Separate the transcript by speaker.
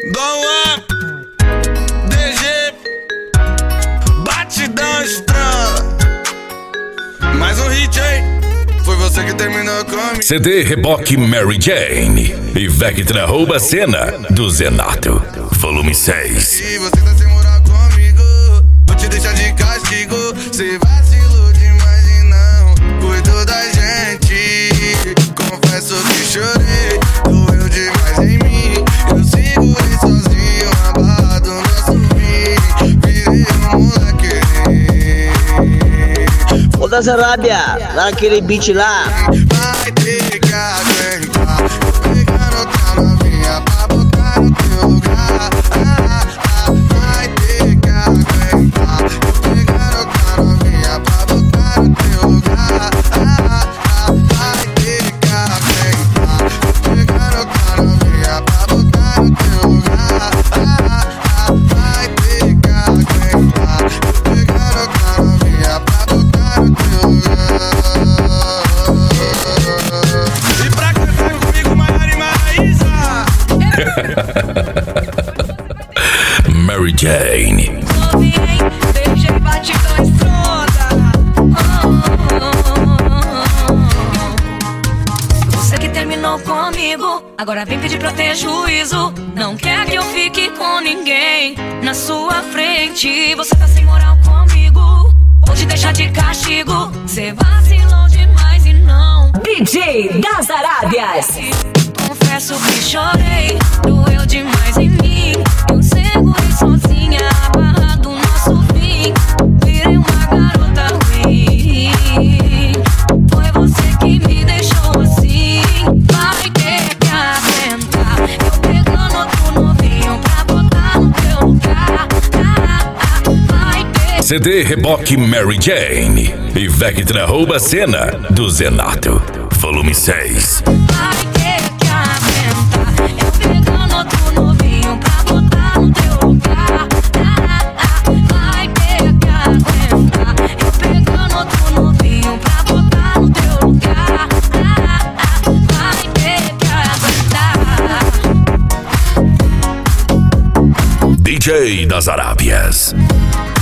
Speaker 1: Dom Juan, DG, batidão estrela. Mais um hit, hein? Foi você que terminou comigo.
Speaker 2: CD Reboque Mary Jane e Vectra rouba cena do Zenato, volume 6.
Speaker 1: Se você tá sem moral comigo, vou te deixar de castigo. Cê vacilou demais e não cuidou da gente. Confesso que chorei, doeu demais em mim. Eu segurei sozinho, abalado no subir. Virei um moleque.
Speaker 3: Ô da Zarábia, lá naquele beat lá.
Speaker 1: Vai ter que aguentar. Tô pegando outra novinha pra botar no teu lugar. Vai ter que aguentar. Tô pegando outra novinha pra botar no teu lugar. Vai ter que aguentar. Tô pegando outra novinha pra botar no teu lugar. Vai ter que aguentar. Tô pegando outra novinha pra botar no teu lugar. E pra cantar comigo, Maiara e Maraísa.
Speaker 2: Mary Jane.
Speaker 4: DG batidão estrela. Você que terminou comigo, agora vem pedir pra ter juízo. Não quer que eu fique com ninguém na sua frente. Você tá sem moral comigo, vou te deixar de castigo. Cê vacilou demais e não
Speaker 5: DJ das Arábias.
Speaker 4: Confesso que chorei, doeu demais em mim. Eu segurei sozinha a barra do nosso fim. Virei uma garota ruim. Foi você que me deixou assim. Vai ter que aguentar. Eu pegando outro novinho pra botar no teu lugar. Vai ter.
Speaker 2: CD Reboque Mary Jane e Vectra rouba cena do Zenato, volume 6.
Speaker 4: Vai ter que aguentar. Eu pegando outro novinho pra botar no teu lugar. Vai ter que aguentar. Eu pegando outro novinho pra botar no teu lugar. Vai ter que aguentar.
Speaker 2: DJ das Arábias.